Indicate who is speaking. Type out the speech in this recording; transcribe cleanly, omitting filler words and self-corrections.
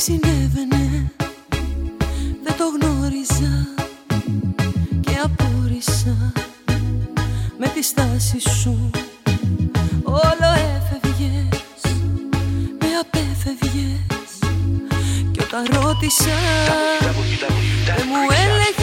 Speaker 1: συνέβαινε, δεν το γνώριζα και απόρρισα με τη στάση σου. Όλο έφευγες, με απέφευγες κι όταν ρώτησα δεν μου έλεγες